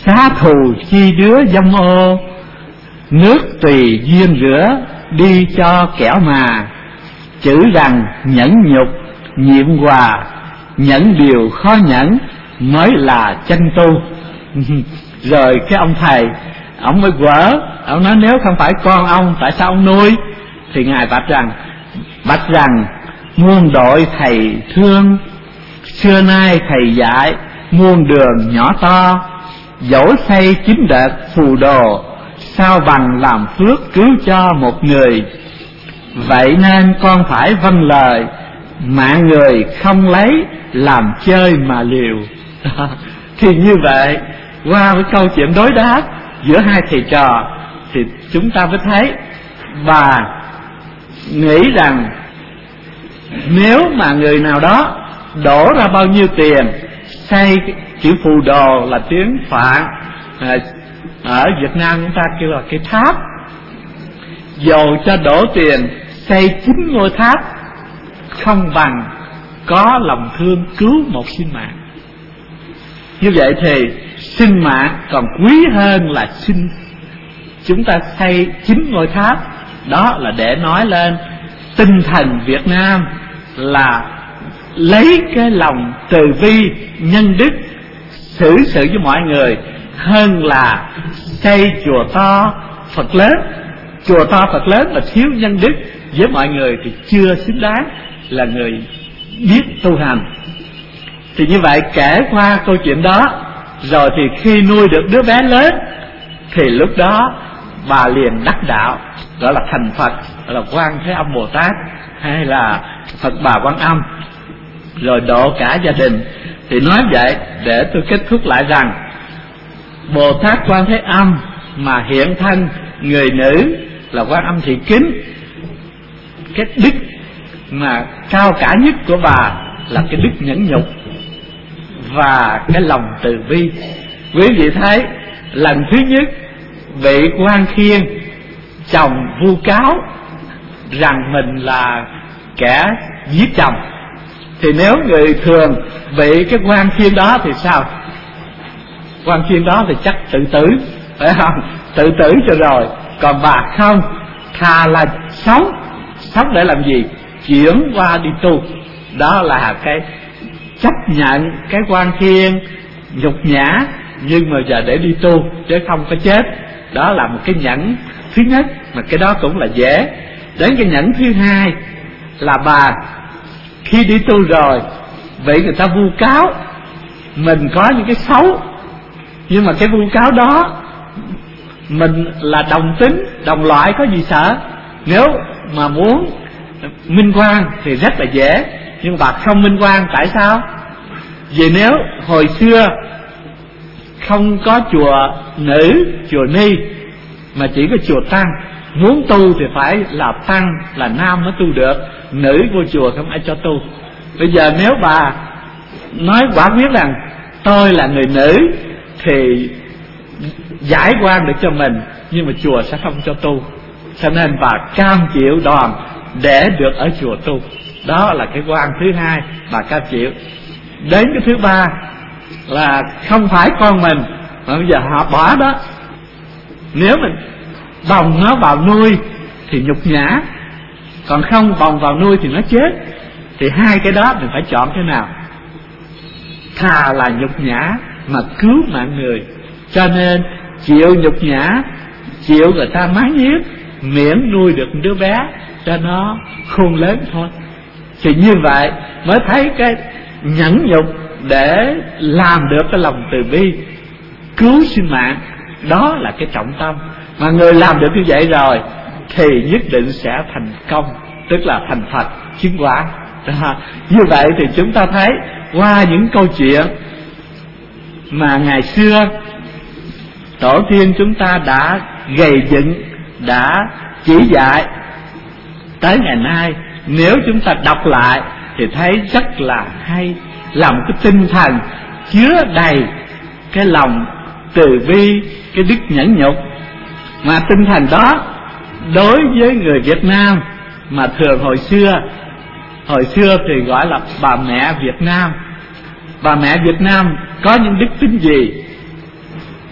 xá thù chi đứa dâm ô, nước tùy duyên rửa đi cho kẻo mà. Chữ rằng nhẫn nhục nhiệm hòa, nhẫn điều khó nhẫn mới là chân tu. Rồi cái ông thầy ông mới quở, ông nói nếu không phải con ông tại sao ông nuôi? Thì ngài bạch rằng muôn đội thầy thương, xưa nay thầy dạy muôn đường nhỏ to, dẫu xây 9 đợt phù đồ, sao bằng làm phước cứu cho một người. Vậy nên con phải vâng lời, mạng người không lấy làm chơi mà liều. Thì như vậy, qua cái câu chuyện đối đáp giữa hai thầy trò thì chúng ta mới thấy bà nghĩ rằng nếu mà người nào đó đổ ra bao nhiêu tiền xây chữ phù đồ là tiếng Phạn, ở Việt Nam chúng ta kêu là cái tháp, dầu cho đổ tiền xây 9 ngôi tháp không bằng có lòng thương cứu một sinh mạng. Như vậy thì sinh mạng còn quý hơn là chúng ta xây 9 ngôi tháp. Đó là để nói lên tinh thần Việt Nam là lấy cái lòng từ bi nhân đức xử sự với mọi người hơn là xây chùa to Phật lớn. Chùa to Phật lớn mà thiếu nhân đức với mọi người thì chưa xứng đáng là người biết tu hành. Thì như vậy kể qua câu chuyện đó rồi thì khi nuôi được đứa bé lớn thì lúc đó bà liền đắc đạo, gọi là thành Phật, gọi là Quan Thế Âm Bồ Tát hay là Phật Bà Quan Âm, rồi độ cả gia đình. Thì nói vậy để tôi kết thúc lại rằng Bồ Tát Quan Thế Âm mà hiện thân người nữ là Quan Âm Thị Kính, cái đức mà cao cả nhất của bà là cái đức nhẫn nhục và cái lòng từ bi. Quý vị thấy lần thứ nhất vị Quan Khiên chồng vu cáo rằng mình là kẻ giết chồng, thì nếu người thường bị cái Quan Khiên đó thì sao? Quan Khiên đó thì chắc tự tử, phải không? Tự tử cho rồi. Còn bà không, thà là sống để làm gì? Chuyển qua đi tu. Đó là cái chấp nhận cái Quan Khiên nhục nhã, nhưng mà giờ để đi tu chứ không có chết. Đó là một cái nhẫn thứ nhất, mà cái đó cũng là dễ. Đến cái nhẫn thứ hai là bà khi đi tu rồi bị người ta vu cáo mình có những cái xấu, nhưng mà cái vu cáo đó mình là đồng tính đồng loại, có gì sợ. Nếu mà muốn minh oan thì rất là dễ, nhưng bà không minh oan. Tại sao? Vì nếu hồi xưa không có chùa nữ, chùa ni, mà chỉ có chùa tăng, muốn tu thì phải là tăng, là nam mới tu được, nữ vô chùa không ai cho tu. Bây giờ nếu bà nói quả quyết rằng tôi là người nữ thì giải oan được cho mình, nhưng mà chùa sẽ không cho tu, cho nên bà cam chịu đòn để được ở chùa tu. Đó là cái oan thứ hai, bà cam chịu. Đến cái thứ ba là không phải con mình mà bây giờ họ bỏ đó. Nếu mình bồng nó vào nuôi thì nhục nhã, còn không bồng vào nuôi thì nó chết. Thì hai cái đó mình phải chọn thế nào? Thà là nhục nhã mà cứu mạng người, cho nên chịu nhục nhã, chịu người ta mắng nhiếc, miễn nuôi được đứa bé cho nó khôn lớn thôi. Thì như vậy mới thấy cái nhẫn nhục để làm được cái lòng từ bi cứu sinh mạng. Đó là cái trọng tâm. Mà người làm được như vậy rồi thì nhất định sẽ thành công, tức là thành Phật chứng quả. Như vậy thì chúng ta thấy qua những câu chuyện mà ngày xưa tổ tiên chúng ta đã gầy dựng, đã chỉ dạy, tới ngày nay nếu chúng ta đọc lại thì thấy rất là hay, làm cái tinh thần chứa đầy cái lòng từ bi, cái đức nhẫn nhục. Mà tinh thần đó đối với người Việt Nam mà thường hồi xưa thì gọi là bà mẹ Việt Nam. Bà mẹ Việt Nam có những đức tính gì?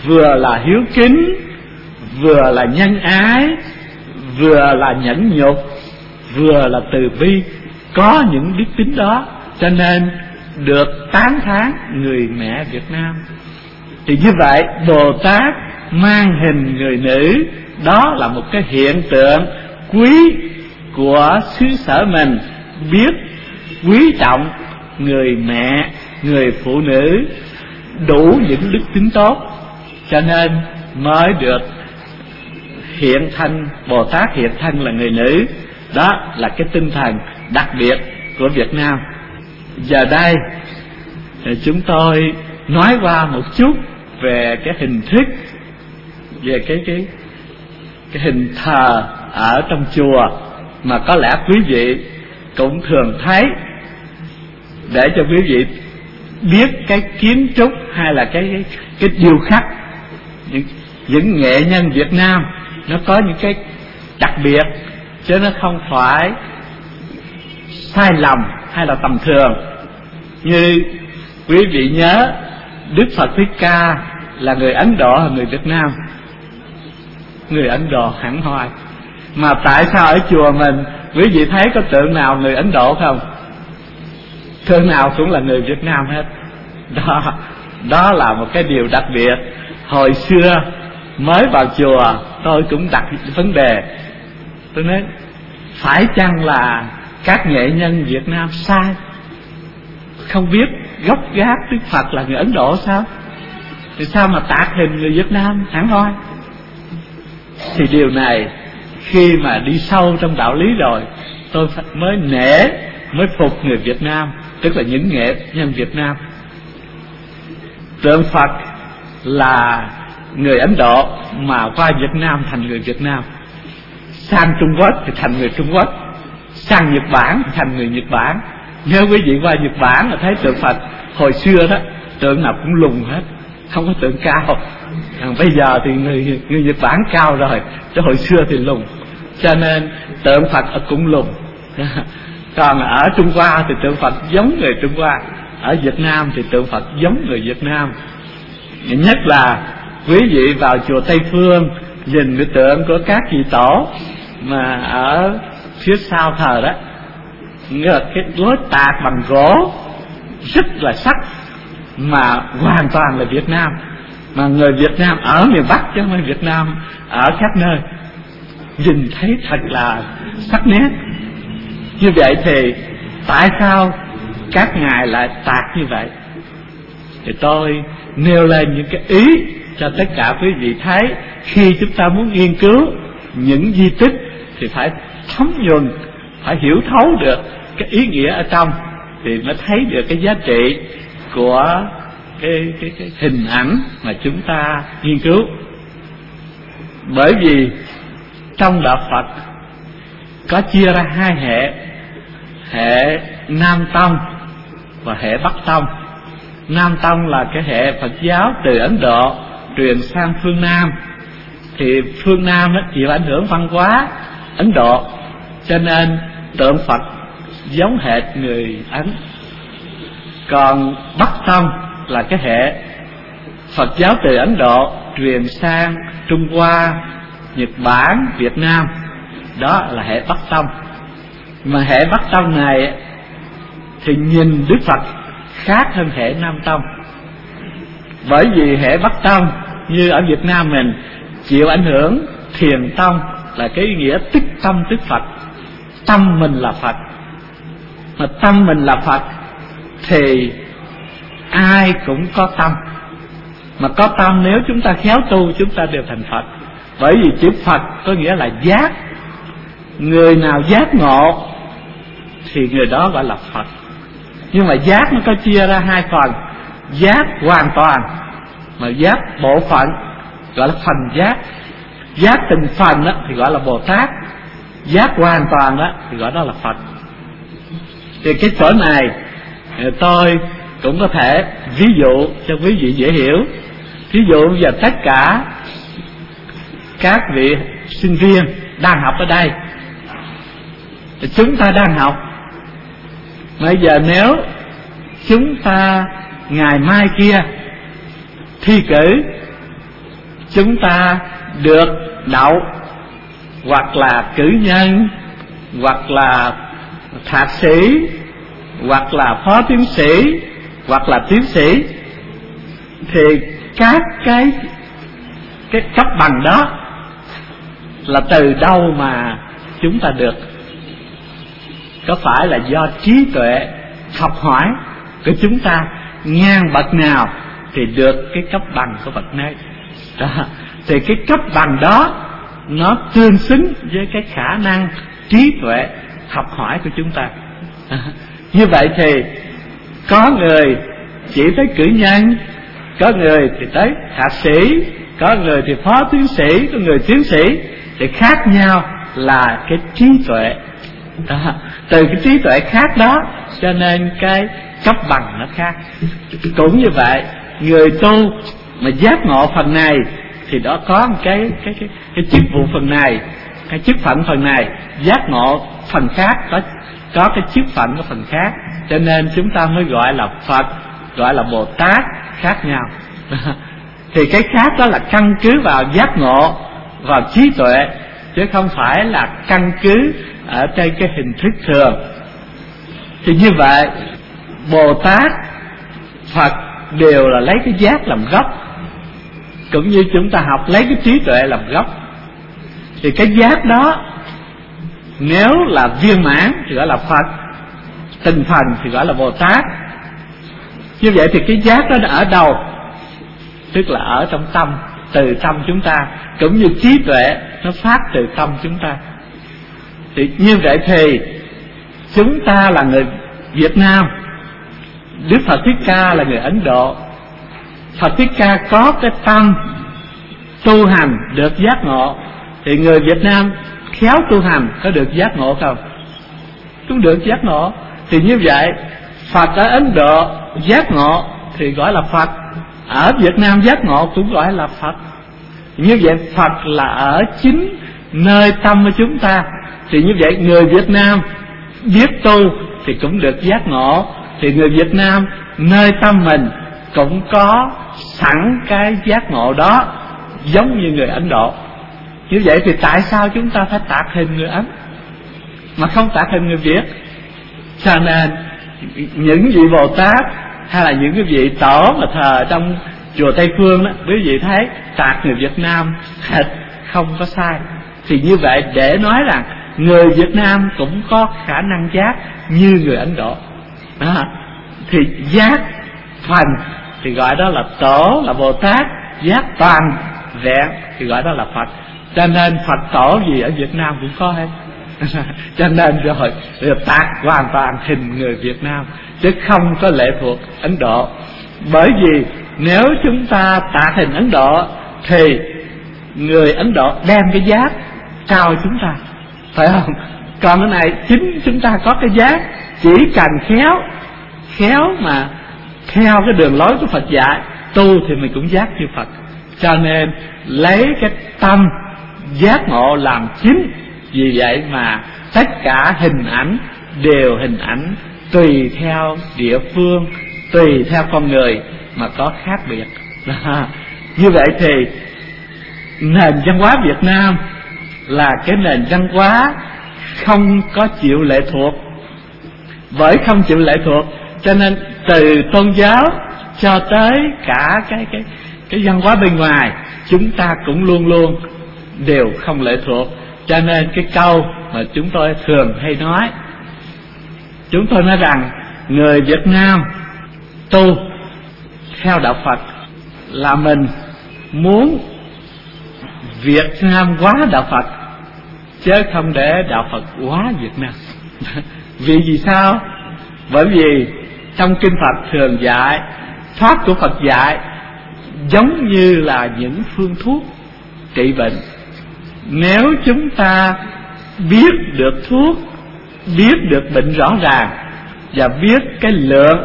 vừa là hiếu kính, vừa là nhân ái, vừa là nhẫn nhục, vừa là từ bi. Có những đức tính đó cho nên được tán thán người mẹ Việt Nam. Thì như vậy Bồ Tát mang hình người nữ, đó là một cái hiện tượng quý của xứ sở mình, biết quý trọng người mẹ, người phụ nữ đủ những đức tính tốt, cho nên mới được hiện thân. Bồ Tát hiện thân là người nữ. Đó là cái tinh thần đặc biệt của Việt Nam. Giờ đây chúng tôi nói qua một chút về cái hình thức, về cái hình thờ ở trong chùa mà có lẽ quý vị cũng thường thấy, để cho quý vị biết cái kiến trúc hay là cái điêu khắc. Những nghệ nhân Việt Nam nó có những cái đặc biệt, chứ nó không phải sai lầm hay là tầm thường. Như quý vị nhớ, Đức Phật Thích Ca là người Ấn Độ hay người Việt Nam? Người Ấn Độ hẳn hoi. Mà tại sao ở chùa mình quý vị thấy có tượng nào người Ấn Độ không? Tượng nào cũng là người Việt Nam hết. Đó là một cái điều đặc biệt. Hồi xưa mới vào chùa tôi cũng đặt vấn đề, tôi nói phải chăng là các nghệ nhân Việt Nam sai, không biết gốc gác Đức Phật là người Ấn Độ sao? Thì sao mà tạc hình người Việt Nam hẳn hoi? Thì điều này khi mà đi sâu trong đạo lý rồi, tôi mới nể, mới phục người Việt Nam, tức là những nghệ nhân Việt Nam. Tượng Phật là người Ấn Độ mà qua Việt Nam thành người Việt Nam, sang Trung Quốc thì thành người Trung Quốc, sang Nhật Bản thì thành người Nhật Bản. Nếu quý vị qua Nhật Bản là thấy tượng Phật hồi xưa đó, tượng nào cũng lùn hết, không có tượng cao. Bây giờ thì người Nhật Bản cao rồi, chứ hồi xưa thì lùn, cho nên tượng Phật cũng lùn. Còn ở Trung Hoa thì tượng Phật giống người Trung Hoa, ở Việt Nam thì tượng Phật giống người Việt Nam. Nhất là quý vị vào chùa Tây Phương nhìn cái tượng của các vị tổ mà ở phía sau thờ đó, nghĩa là cái lối tạc bằng gỗ rất là sắc, mà hoàn toàn là Việt Nam, mà người Việt Nam ở miền Bắc chứ không phải Việt Nam ở các nơi, nhìn thấy thật là sắc nét. Như vậy thì tại sao các ngài lại tạc như vậy? Thì tôi nêu lên những cái ý cho tất cả quý vị thấy. Khi chúng ta muốn nghiên cứu những di tích thì phải thấm nhuần, phải hiểu thấu được cái ý nghĩa ở trong, thì mới thấy được cái giá trị của cái hình ảnh mà chúng ta nghiên cứu. Bởi vì trong đạo Phật có chia ra hai hệ Nam Tông và hệ Bắc Tông. Nam Tông là cái hệ Phật giáo từ Ấn Độ truyền sang phương Nam, thì phương Nam chịu ảnh hưởng văn hóa Ấn Độ, cho nên tượng Phật giống hệt người Ấn. Còn Bắc Tông là cái hệ Phật giáo từ Ấn Độ truyền sang Trung Hoa, Nhật Bản, Việt Nam, đó là hệ Bắc Tông. Mà hệ Bắc Tông này thì nhìn Đức Phật khác hơn hệ Nam Tông. Bởi vì hệ Bắc Tông như ở Việt Nam mình chịu ảnh hưởng Thiền Tông, là cái ý nghĩa tức tâm tức Phật, tâm mình là Phật. Mà tâm mình là Phật thì ai cũng có tâm, mà có tâm nếu chúng ta khéo tu chúng ta đều thành Phật. Bởi vì chữ Phật có nghĩa là giác, người nào giác ngộ thì người đó gọi là Phật. Nhưng mà giác nó có chia ra hai phần, giác hoàn toàn mà giác bộ phận gọi là phần giác. Giác từng phần đó thì gọi là Bồ Tát, giác hoàn toàn đó thì gọi đó là Phật. Thì cái chỗ này tôi cũng có thể ví dụ cho quý vị dễ hiểu. Ví dụ giờ tất cả các vị sinh viên đang học ở đây, chúng ta đang học. Bây giờ nếu chúng ta ngày mai kia thi cử chúng ta được đậu, hoặc là cử nhân, hoặc là thạc sĩ, hoặc là phó tiến sĩ, hoặc là tiến sĩ, thì các cái cấp bằng đó là từ đâu mà chúng ta được? Có phải là do trí tuệ học hỏi của chúng ta ngang bậc nào thì được cái cấp bằng của bậc nấy đó. Thì cái cấp bằng đó nó tương xứng với cái khả năng trí tuệ học hỏi của chúng ta. Như vậy thì có người chỉ tới cử nhân, có người thì tới thạc sĩ, có người thì phó tiến sĩ, có người tiến sĩ, thì khác nhau là cái trí tuệ đó. Từ cái trí tuệ khác đó cho nên cái cấp bằng nó khác. Cũng như vậy, người tu mà giác ngộ phần này thì đó có một cái chức vụ phần này, cái chức phận phần này, giác ngộ phần khác có cái chức phận của phần khác, cho nên chúng ta mới gọi là Phật, gọi là Bồ Tát khác nhau. Thì cái khác đó là căn cứ vào giác ngộ, vào trí tuệ, chứ không phải là căn cứ ở trên cái hình thức thường. Thì như vậy Bồ Tát, Phật đều là lấy cái giác làm gốc, cũng như chúng ta học lấy cái trí tuệ làm gốc. Thì cái giác đó nếu là viên mãn thì gọi là Phật, từng phần thì gọi là Bồ Tát. Như vậy thì cái giác đó ở đâu? Tức là ở trong tâm, từ tâm chúng ta, cũng như trí tuệ nó phát từ tâm chúng ta. Thì như vậy thì chúng ta là người Việt Nam, Đức Phật Thích Ca là người Ấn Độ. Phật Thích Ca có cái tâm tu hành được giác ngộ, thì người Việt Nam khéo tu hành có được giác ngộ không? Cũng được giác ngộ. Thì như vậy Phật ở Ấn Độ giác ngộ thì gọi là Phật, ở Việt Nam giác ngộ cũng gọi là Phật. Như vậy Phật là ở chính nơi tâm của chúng ta. Thì như vậy người Việt Nam biết tu thì cũng được giác ngộ, thì người Việt Nam nơi tâm mình cũng có sẵn cái giác ngộ đó, giống như người Ấn Độ. Như vậy thì tại sao chúng ta phải tạc hình người Ấn mà không tạc hình người Việt? Cho nên những vị Bồ Tát hay là những cái vị tổ mà thờ trong chùa Tây Phương đó, quý vị thấy tạc người Việt Nam không có sai. Thì như vậy để nói rằng người Việt Nam cũng có khả năng giác như người Ấn Độ đó. Thì giác phần thì gọi đó là tổ, là Bồ Tát. Giác toàn vẹn thì gọi đó là Phật. Cho nên Phật tổ gì ở Việt Nam cũng có hết. Cho nên rồi tạc hoàn toàn hình người Việt Nam, chứ không có lệ thuộc Ấn Độ. Bởi vì nếu chúng ta tạc hình Ấn Độ thì người Ấn Độ đem cái giác cao chúng ta, phải không? Còn cái này chính chúng ta có cái giác, chỉ cần khéo mà theo cái đường lối của Phật dạy tu thì mình cũng giác như Phật. Cho nên lấy cái tâm giác ngộ làm chính. Vì vậy mà tất cả hình ảnh đều hình ảnh tùy theo địa phương, tùy theo con người mà có khác biệt đó. Như vậy thì nền văn hóa Việt Nam là cái nền văn hóa không có chịu lệ thuộc. Bởi không chịu lệ thuộc cho nên từ tôn giáo cho tới cả cái văn hóa bên ngoài chúng ta cũng luôn luôn đều không lệ thuộc. Cho nên cái câu mà chúng tôi thường hay nói, chúng tôi nói rằng người Việt Nam tu theo đạo Phật là mình muốn Việt Nam hóa đạo Phật, chứ không để đạo Phật hóa Việt Nam. Vì sao? Bởi vì trong kinh Phật thường dạy, pháp của Phật dạy giống như là những phương thuốc trị bệnh. Nếu chúng ta biết được thuốc, biết được bệnh rõ ràng và biết cái lượng,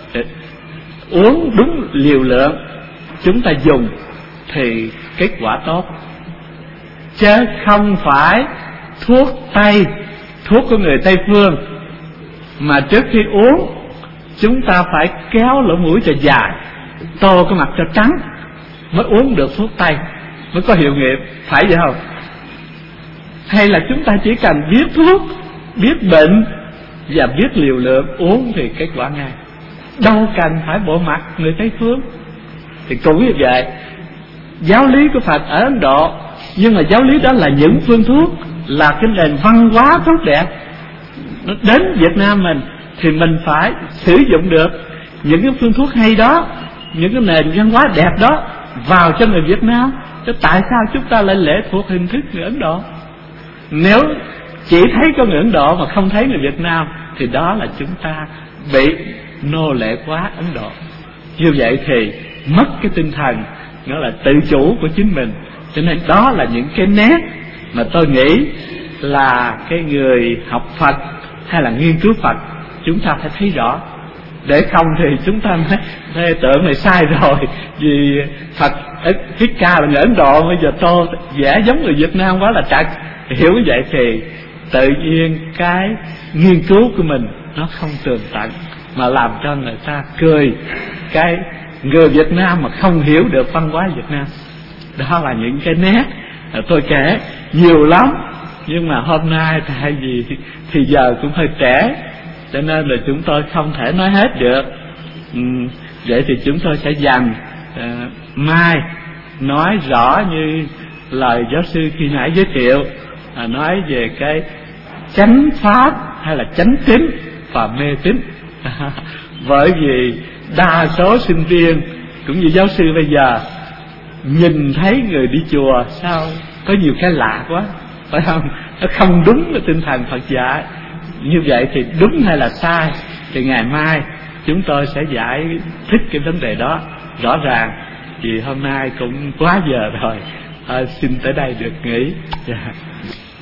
uống đúng liều lượng chúng ta dùng thì kết quả tốt. Chứ không phải thuốc Tây, thuốc của người Tây Phương mà trước khi uống chúng ta phải kéo lỗ mũi cho dài, tô cái mặt cho trắng mới uống được thuốc Tây. mới có hiệu nghiệm, phải vậy không? Hay là chúng ta chỉ cần biết thuốc, biết bệnh và biết liều lượng uống thì kết quả ngay, đâu cần phải bộ mặt người Tây phương. Thì cũng như vậy, giáo lý của Phật ở Ấn Độ, nhưng mà giáo lý đó là những phương thuốc, là cái nền văn hóa tốt đẹp. Nó đến Việt Nam mình thì mình phải sử dụng được những cái phương thuốc hay đó, những cái nền văn hóa đẹp đó vào cho người Việt Nam. Chứ tại sao chúng ta lại lệ thuộc hình thức người Ấn Độ? Nếu chỉ thấy có người Ấn Độ mà không thấy người Việt Nam thì đó là chúng ta bị nô lệ quá Ấn Độ. Như vậy thì mất cái tinh thần nó là tự chủ của chính mình. Cho nên đó là những cái nét mà tôi nghĩ là cái người học Phật hay là nghiên cứu Phật chúng ta phải thấy rõ. Để không thì chúng ta mới tưởng này sai rồi. Vì Phật Thích Ca là người Ấn Độ, bây giờ tôi vẽ giống người Việt Nam quá là trật. Hiểu như vậy thì tự nhiên cái nghiên cứu của mình nó không tường tận, mà làm cho người ta cười cái người Việt Nam mà không hiểu được văn hóa Việt Nam. Đó là những cái nét tôi kể nhiều lắm, nhưng mà hôm nay tại vì thì giờ cũng hơi trễ, cho nên là chúng tôi không thể nói hết được. Vậy thì chúng tôi sẽ dành mai nói rõ như lời giáo sư khi nãy giới thiệu, nói về cái chánh pháp hay là chánh tín và mê tín. Bởi vì đa số sinh viên cũng như giáo sư bây giờ nhìn thấy người đi chùa sao có nhiều cái lạ quá, phải không? Nó không đúng với tinh thần Phật dạy. Như vậy thì đúng hay là sai thì ngày mai chúng tôi sẽ giải thích cái vấn đề đó rõ ràng. Vì hôm nay cũng quá giờ rồi, xin tới đây được nghỉ.